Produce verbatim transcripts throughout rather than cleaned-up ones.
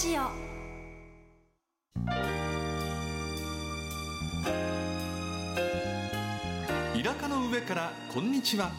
ジオ。 田舎の上からこんにちは。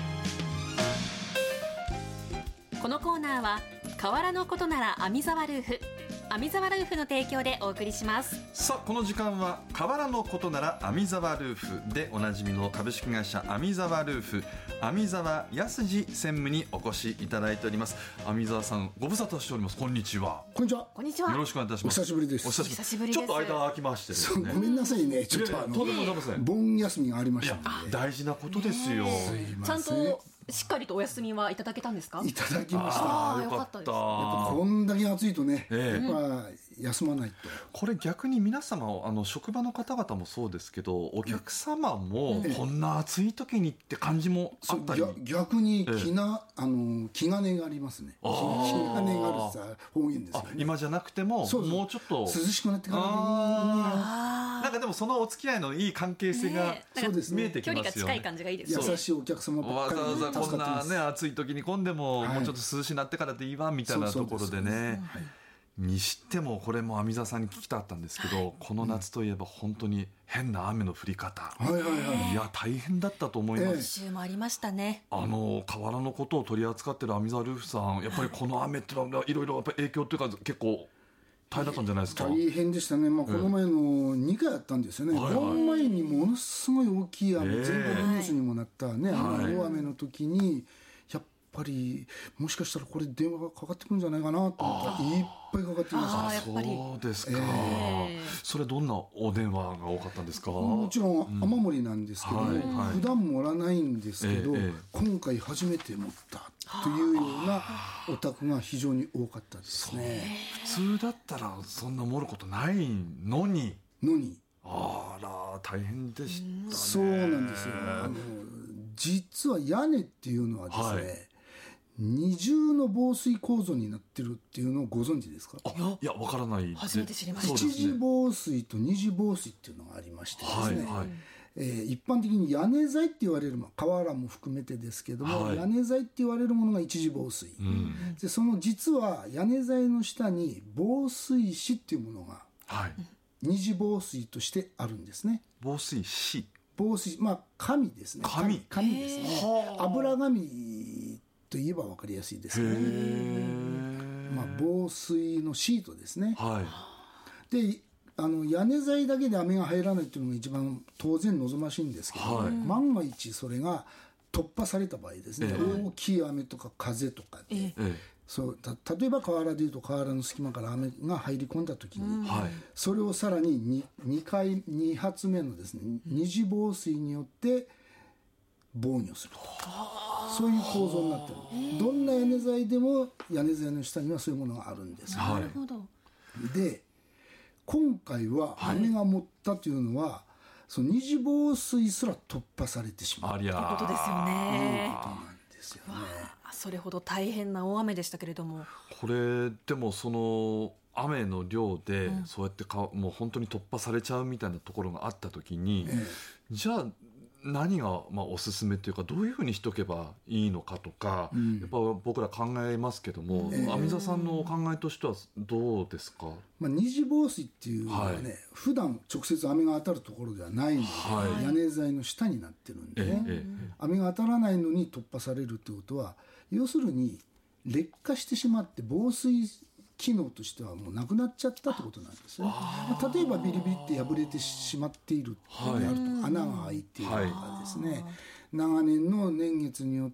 このコーナーは河原のことなら網沢ルーフ、網沢ルーフの提供でお送りします。 さあこの時間は河原のことなら網沢ルーフでおなじみの株式会社網沢ルーフ網沢康二専務にお越しいただいております。網沢さんご無沙汰しております。こんにちは。 こんにちは。 こんにちは。 よろしくお願いいたします。 お久しぶりです。 お久久しぶりです。 ちょっと間が空きましてですね。 ごめんなさいね。ちょっとあのとんでもございません。 盆休みがありましたので。 大事なことですよ。 すいまちゃんせん。 としっかりとお休みはいただけたんですか？ いただきました。 あーよかったです。 よかった。 こんだけ暑いとね、 ええやっぱ休まないと。 これ逆に皆様あの職場の方々もそうですけどお客様もこんな暑い時にって感じもあったり、 そう逆逆に気な、あの気兼ねがありますね。気あー兼ねがあるさ方言ですよあね。 今じゃなくてもそうそうもうちょっと涼しくなってからにあーなんかでもそのお付き合いのいい関係性が、 ねえそうですね見えてき距離がますよね。 近い感じがいいですね。 優しいお客様ばわっかりでざわざこんな助かってます。 ね暑い時に混んでも、 はいもうちょっと涼しになってからでいいわみたいなところでね、にしてもこれも網沢さんに聞きたかったんですけど、この夏といえば本当に変な雨の降り方、 はいはいはい。 いや大変だったと思います。 ええ今週もありましたね。 あの河原のことを取り扱ってる網沢ルーフさん、やっぱりこの雨ってのはいろいろやっぱ影響というか結構大変だったんじゃないですか。 大変でしたね、まあ、この前のにかいあったんですよね、 はいはい盆前にものすごい大きい雨、 ええ全国ニュースにもなったね、あはいの大雨の時に、やっぱり、もしかしたらこれ、電話がかかってくるんじゃないかなと思ったら、いっぱいかかってきましたあーやっぱりそうですか、 ええそれどんなお電話が多かったんですか。 もちろん雨漏りなんですけども、 はいはい普段盛らないんですけど、 ええええ今回初めて持ったというようなお宅が非常に多かったですね。 普通だったらそんな盛ることないのに、 のにあら大変でしたね。 そうなんですよ。あの実は屋根っていうのはですね、 はい二重の防水構造になってるっていうのをご存知ですか？ あいやわからないで。 初めて知りました。 そうですね一次防水と二次防水っていうのがありましてですね、 はいはいえー一般的に屋根材って言われるもの、瓦も含めてですけども、 はい屋根材って言われるものが一次防水、 んでその実は屋根材の下に防水紙っていうものがはい、 二次防水としてあるんですね。 防水紙、 防水、まあ紙ですね。 紙紙ですね。油紙といえば分かりやすいですよね。まあ、防水のシートですね。 はで、あの屋根材だけで雨が入らないっていうのが一番当然望ましいんですけど、 はい万が一それが突破された場合ですね、 ええ大きい雨とか風とかで、 ええい、えそうた例えば河原でいうと河原の隙間から雨が入り込んだ時に、 えはい、 それをさらに 2, 2回に発目のですね二次防水によって防御すると、そういう構造になってる。どんな屋根材でも屋根材の下にはそういうものがあるんですよ、 はいなるほど。 で今回は雨が持ったというのは、その二次防水すら突破されてしまうというありゃということですよね。 ことなんですよね。 あそれほど大変な大雨でしたけれども、 これでもその雨の量でそうやってか、もう本当に突破されちゃうみたいなところがあった時に、 えじゃあ何がまあおすすめというかどういうふうにしとけばいいのかとか、やっぱ僕ら考えますけども、網沢さんのお考えとしてはどうですか。 まあ、二次防水っていうのはね、 はい普段直接雨が当たるところではないので、 はい屋根材の下になってるんでね、 ええええ雨が当たらないのに突破されるってことは、要するに劣化してしまって防水機能としてはもうなくなっちゃったってことなんですね。まあ例えばビリビリって破れてしまっているであると、穴が開いているとかですね、長年の年月によって、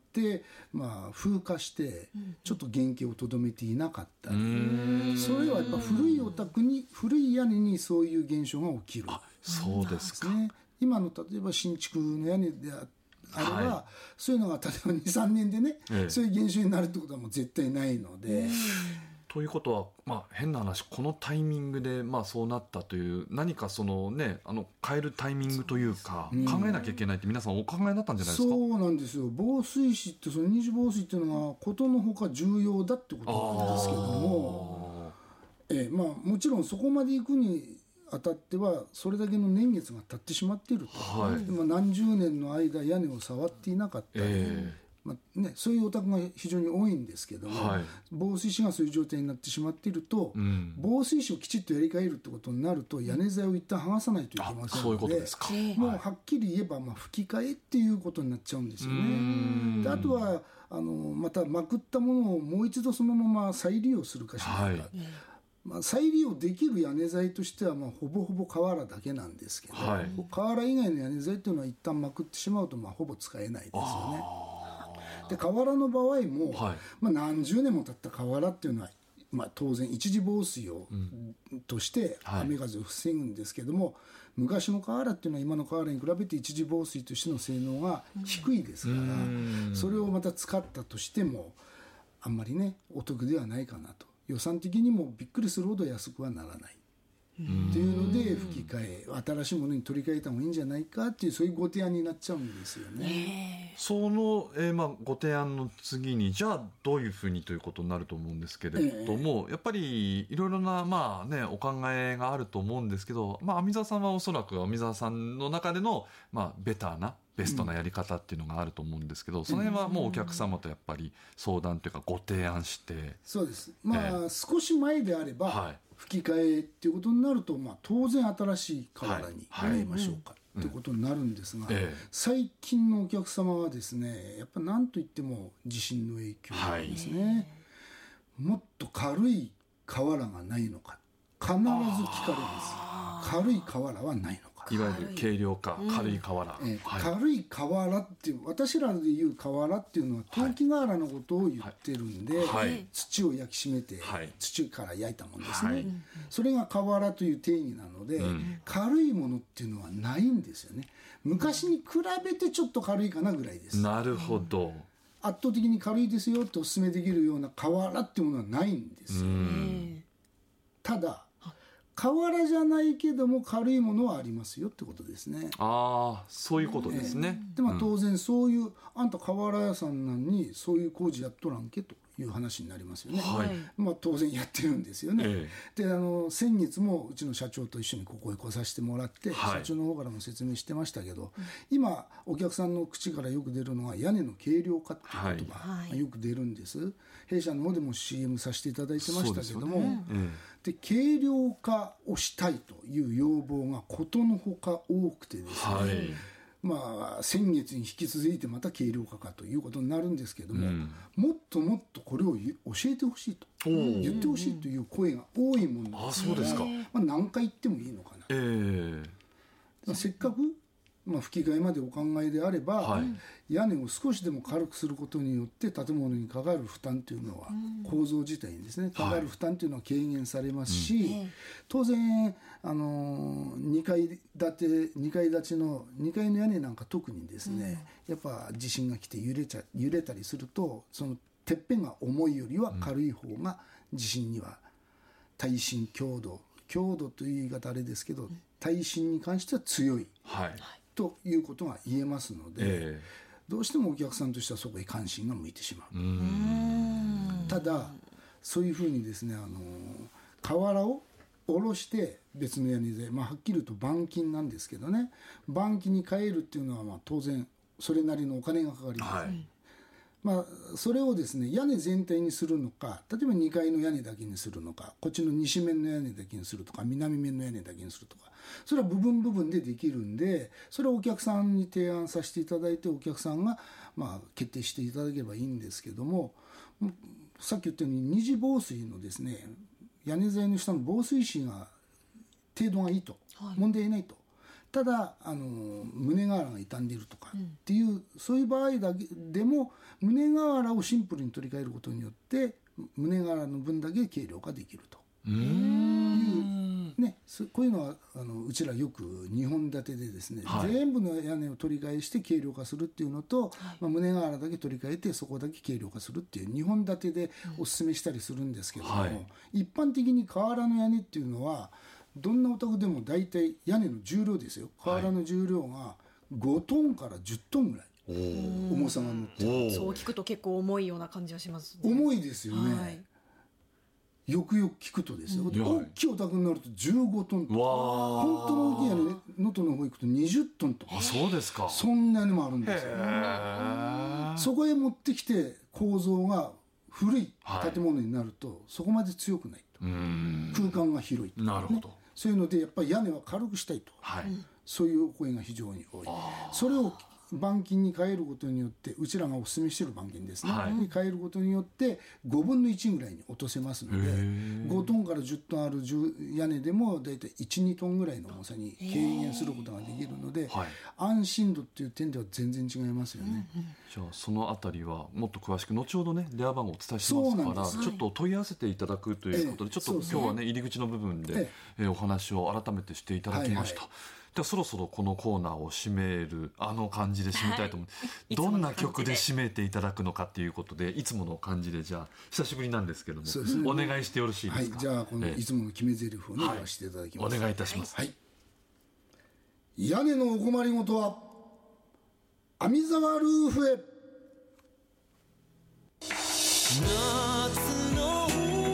まあ、風化してちょっと原型をとどめていなかったり、それはやっぱ古いお宅に、古い屋根にそういう現象が起きる。 そうですか。 ね、今の例えば新築の屋根でああれば、 はそういうのが例えばにさんねんでね、 ええそういう現象になるってことはもう絶対ないので、 ということは、まあ、変な話このタイミングでまあそうなったという何かそのねあの変えるタイミングというか考えなきゃいけないって皆さんお考えになったんじゃないですか。 そうなんですよ。防水紙ってその二次防水っていうのがことのほか重要だってことなんですけども、ええまあ、もちろんそこまで行くにあたってはそれだけの年月が経ってしまっていると、 はいでまあ、何十年の間屋根を触っていなかったり、 ええまあね、そういうお宅が非常に多いんですけども、 はい、 防水紙がそういう状態になってしまっていると、うん、防水紙をきちっとやり替えるってことになると屋根材を一旦剥がさないといけませんので、 そういうことですか。 もうはっきり言えばまあ吹き替えっていうことになっちゃうんですよね。であとはあのまたまくったものをもう一度そのまま再利用するかしないか、はい、まあ、再利用できる屋根材としてはまあほぼほぼ瓦だけなんですけど、はい、瓦以外の屋根材というのは一旦まくってしまうとまあほぼ使えないですよね。で瓦の場合も、はい、まあ、何十年も経った瓦っていうのは、まあ、当然一次防水を、うん、として雨風を防ぐんですけども、はい、昔の瓦っていうのは今の瓦に比べて一次防水としての性能が低いですから、うん、それをまた使ったとしてもあんまりねお得ではないかなと、予算的にもびっくりするほど安くはならないっていうので吹き替え新しいものに取り替えた方がいいんじゃないかっていうそういうご提案になっちゃうんですよね。 その、えーまあ、ご提案の次にじゃあどういうふうにということになると思うんですけれども、えー、やっぱりいろいろな、まあね、お考えがあると思うんですけど、まあ、網沢さんはおそらく網沢さんの中での、まあ、ベターなベストなやり方っていうのがあると思うんですけど、うん、その辺はもうお客様とやっぱり相談というかご提案して。 そうです、まあ、えー、少し前であれば、はい、吹き替えっていうことになると、まあ、当然新しい瓦に変えましょうか、はいはい、ってことになるんですが、うん、最近のお客様はですねやっぱ何といっても地震の影響なんですね、はい、もっと軽い瓦がないのか必ず聞かれます。軽い瓦はないのか、 いわゆる軽量化、軽い瓦、うん、 えはい、軽い瓦っていう私らでいう瓦っていうのは陶器瓦のことを言ってるんで、はい、土を焼き締めて、はい、土から焼いたものですね、はい、それが瓦という定義なので、うん、軽いものっていうのはないんですよね。昔に比べてちょっと軽いかなぐらいです。 なるほど。 圧倒的に軽いですよってお勧めできるような瓦っていうものはないんですよ、うん、ただ瓦じゃないけども軽いものはありますよってことですね。 ああ、そういうことですね、 えー、でまあ当然そういう、うん、あんた瓦屋さんなのにそういう工事やっとらんけという話になりますよね、はい、まあ、当然やってるんですよね、えー、であの先月もうちの社長と一緒にここへ来させてもらって、はい、社長の方からも説明してましたけど、うん、今お客さんの口からよく出るのは屋根の軽量化っていう言葉がよく出るんです、はい、弊社の方でも シーエム させていただいてましたけども、ね、うん、で軽量化をしたいという要望がことのほか多くてですね、はい、まあ、先月に引き続いてまた軽量化かということになるんですけども、うん、もっともっとこれを教えてほしいと言ってほしいという声が多いものなんですが、あ、そうですか、まあ、何回言ってもいいのかな、えー、せっかく、まあ、吹き替えまでお考えであれば、はい、屋根を少しでも軽くすることによって建物にかかる負担というのは、うん、構造自体にですねかかる負担というのは軽減されますし、はい、当然あのにかい建てにかい建ちのにかいの屋根なんか特にですね、うん、やっぱ地震が来て揺れちゃ揺れたりするとそのてっぺんが重いよりは軽い方が地震には耐震強度強度という言い方あれですけど耐震に関しては強い、はい、ということが言えますので、えー、どうしてもお客さんとしてはそこへ関心が向いてしまう。うーん、ただそういうふうにですねあの瓦を下ろして別の屋根で、まあ、はっきり言うと板金なんですけどね板金に変えるっていうのはまあ当然それなりのお金がかかります、はい、まあ、それをですね屋根全体にするのか例えばにかいの屋根だけにするのかこっちの西面の屋根だけにするとか南面の屋根だけにするとかそれは部分部分でできるんでそれをお客さんに提案させていただいてお客さんがまあ決定していただければいいんですけどもさっき言ったように二次防水のですね屋根材の下の防水紙が程度がいいと、はい、問題ないとただあの胸瓦が傷んでいるとかっていう、うん、そういう場合だけでも胸瓦をシンプルに取り替えることによって胸瓦の分だけ軽量化できるという、ね、こういうのはあのうちらよくにほん建てでですね、はい、全部の屋根を取り替えして軽量化するっていうのと、はい、まあ、胸瓦だけ取り替えてそこだけ軽量化するっていうにほん建てでお勧めしたりするんですけども、はい、一般的に瓦の屋根っていうのはどんなお宅でも大体屋根の重量ですよ瓦の重量がごトンからじゅっトンぐらい重さが乗ってる。 そう聞くと結構重いような感じがします、ね、 重いですよね、はい、よくよく聞くとですよ、うん、大きいお宅になるとじゅうごトンとか本当の大きい屋根能登の方行くとにじゅっトンとか。 あ、そうですか。 そんな屋根もあるんですよ。 そこへ持ってきて構造が古い建物になると、はい、そこまで強くないと、うん空間が広いと、ね、 なるほど。 そういうのでやっぱり屋根は軽くしたいと、はい、そういうお声が非常に多い。それを板金に変えることによって、うちらがお勧めしている板金ですね、はい、に変えることによってごぶんのいちぐらいに落とせますので、ごトンからじゅっトンある屋根でもだいたいいち、にトンぐらいの重さに軽減することができるので、はい、安心度っていう点では全然違いますよね、うんうん、 じゃあそのあたりはもっと詳しく後ほどね電話番号をお伝えしますから、ちょっと問い合わせていただくということで、ええ、ちょっと今日はね入り口の部分で、ええ、お話を改めてしていただきました、はいはい。ではそろそろこのコーナーを締めるあの感じで締めたいと思う、はい、どんな曲で締めていただくのかということで、いつもの感じで、じゃあ久しぶりなんですけども、ね、お願いしてよろしいですか。 はい、じゃあこのいつもの決め台詞をね、言わせていただきます、 はい、お願いいたします、 はい。屋根のお困りごとは網沢ルーフへ。夏の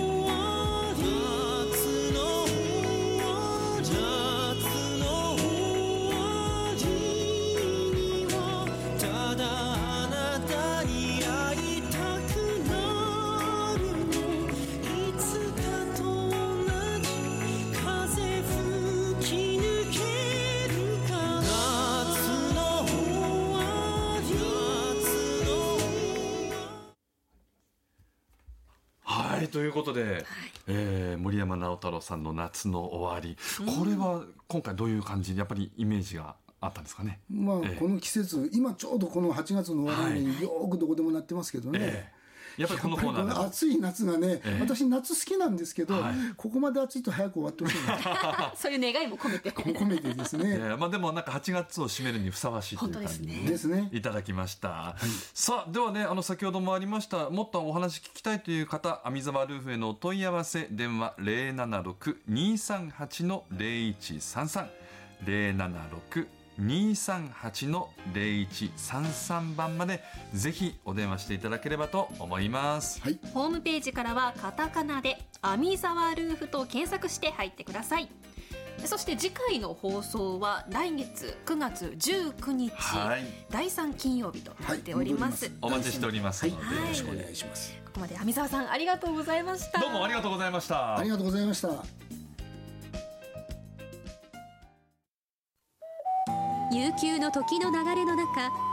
ということで、はい、えー、森山直太朗さんの夏の終わり、これは今回どういう感じでやっぱりイメージがあったんですかね。 まあ、えー、この季節、今ちょうどこのはちがつの終わりによくどこでもなってますけどね、えーやっぱりこのコーナーの暑い夏がね、ええ、私夏好きなんですけど、はい、ここまで暑いと早く終わってほしいなそういう願いも込めて込めてですね、 まあ、でもなんかはちがつを締めるにふさわしいという感じで、 ですね、 いただきました、はい、さあではね、あの先ほどもありましたもっとお話聞きたいという方、網沢ルーフへのお問い合わせ電話 ゼロななろく にさんはち ゼロいちさんさん ゼロななろく にさんはち ゼロいちさんさん 番までぜひお電話していただければと思います、 はい、ホームページからはカタカナで網沢ルーフと検索して入ってください。そして次回の放送は来月くがつじゅうくにち、はい、だいさん金曜日となっております、はい、 お待ちしておりますので、 はい、よろしくお願いします。 ここまで網沢さんありがとうございました。 どうもありがとうございました。 ありがとうございました。 悠久の時の流れの中、